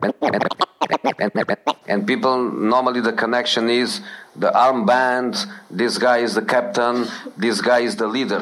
And people, normally the connection is the armband, this guy is the captain, this guy is the leader.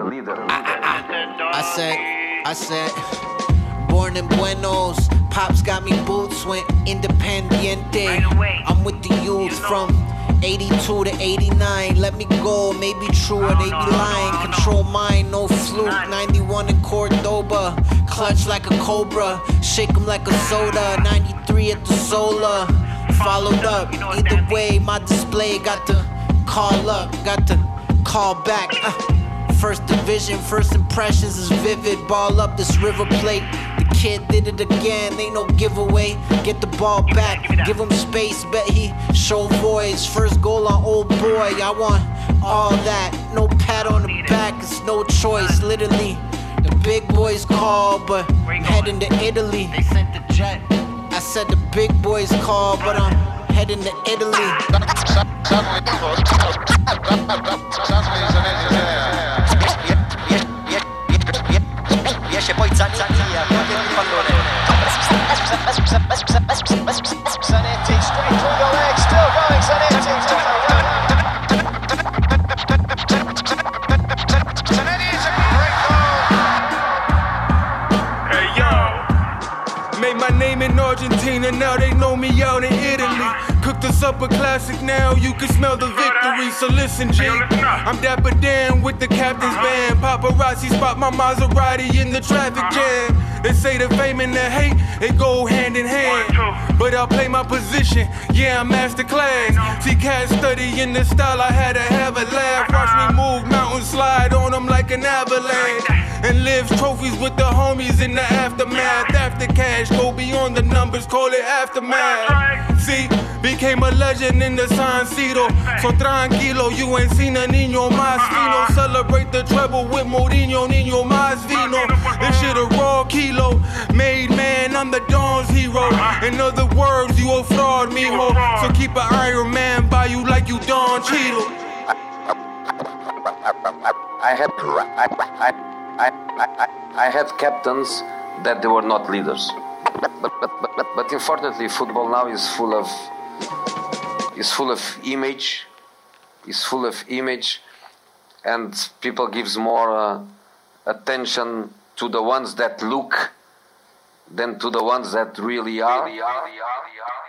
I said, born in Buenos, pops got me boots, went independiente. I'm with the youth from 82 to 89. Let me go, maybe true or they be lying. Control mine, no fluke. 91 in Cordoba, clutch like a cobra, shake 'em like a soda. 93 at the Zola, followed up. Either way, my display got to call up, got to call back. First division, first impressions is vivid. Ball up this River Plate. The kid did it again, ain't no giveaway. Get the ball back, give him space, bet he show voice. First goal on old boy, I want all that. No pat on the back, it's no choice. Literally, the big boys call, but I'm heading to Italy. They sent the jet. I said the big boys call, but I'm heading to Italy. Riesce poi Zannia con il pallone. Zanetti straight through the legs, still going Zanetti. Zanetti is a great goal. Hey yo, made my name in Argentina, now they know me out in Italy. Cooked us up a classic, now you can smell the victory. So listen, G, I'm Dapper Dan with the captain's band. Paparazzi spot my Maserati in the traffic jam. They say the fame and the hate, it go hand in hand. But I'll play my position, yeah, I'm master class. See cats studying the style, I had to have a laugh. Watch me move, mountain slide on them like an avalanche. And live trophies with the homies in the aftermath. After cash, go beyond the numbers, call it aftermath. See, became a legend in the San Siro. So tranquilo, you ain't seen a Niño más fino. Celebrate the treble with Mourinho, Niño más vino. This shit a raw kilo. Made man, I'm the Dawn's hero. In other words, you a fraud, mijo. So keep an Iron Man by you like you Don Cheadle. I had captains that they were not leaders. But unfortunately, football now is full of image. Is full of image, and people gives more attention to the ones that look than to the ones that really are.